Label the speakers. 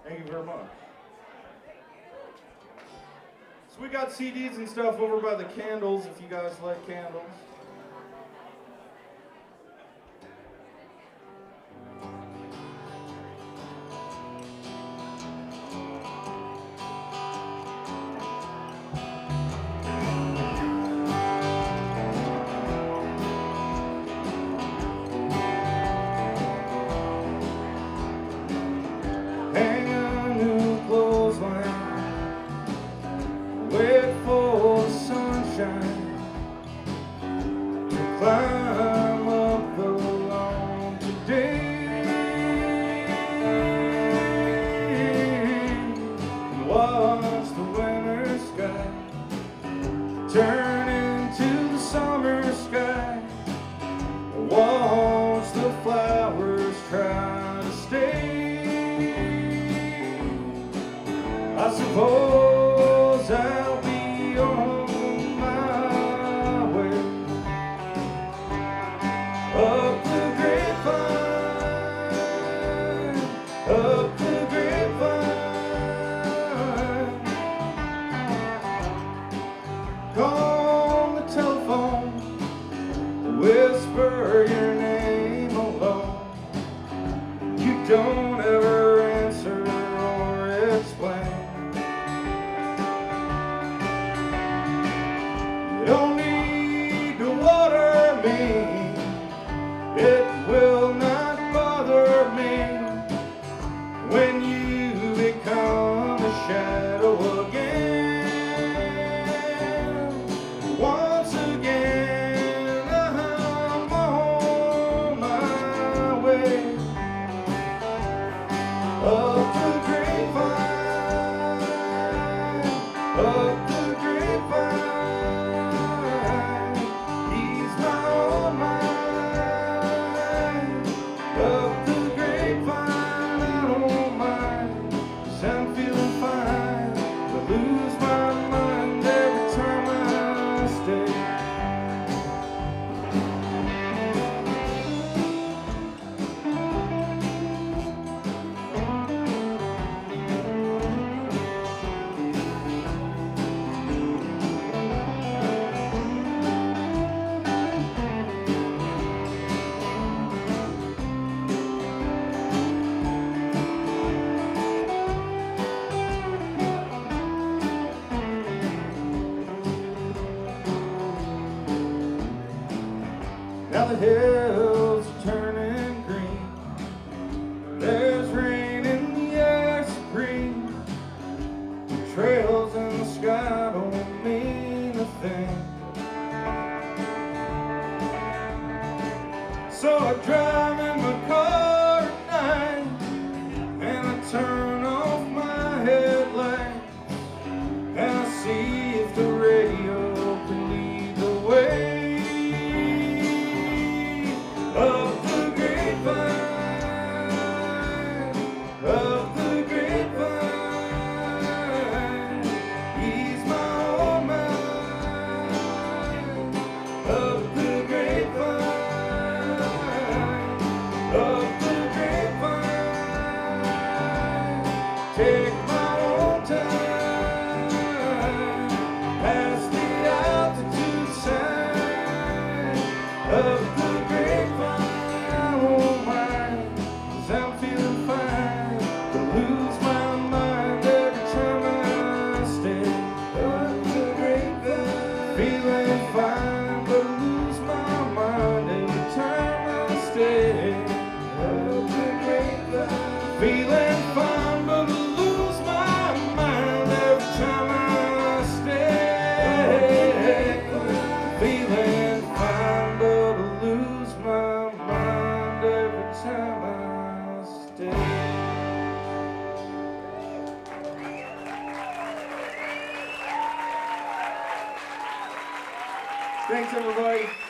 Speaker 1: Thank you very much. So we got CDs and stuff over by the candles if you guys like candles. Hang a new clothesline, wait for the sunshine to climb up the lawn today, and watch the winter sky turn into the summer sky, watch the flowers try to stay. I suppose I'll be on my way up the grapevine, up the grapevine. Call the telephone, whisper your name alone. You don't ever answer or explain. You don't need to water me, it will not bother me when you become a shadow again. Once again, I'm on my way up the grapevine, up the grapevine. Ease my own mind up the grapevine. I don't mind, 'cause I'm feeling fine. I lose my mind every time I stay. Now the hills are turning green, there's rain in the air supreme. The trails in the sky don't mean a thing. So I drive in my car at night and I turn off my headlights and I see if the radio can lead the way. Up the grapevine, up the grapevine. Ease my own mind up the grapevine, up the grapevine. Take my own time past the altitude sign up the grapevine. I'm feeling fine, but lose my mind every time I stay up the grapevine. Feeling fine, but lose my mind every time I stay up the grapevine. Feeling fine, but lose my mind every time I stay. Feeling fine, but lose my mind every time I stay. Thanks, everybody.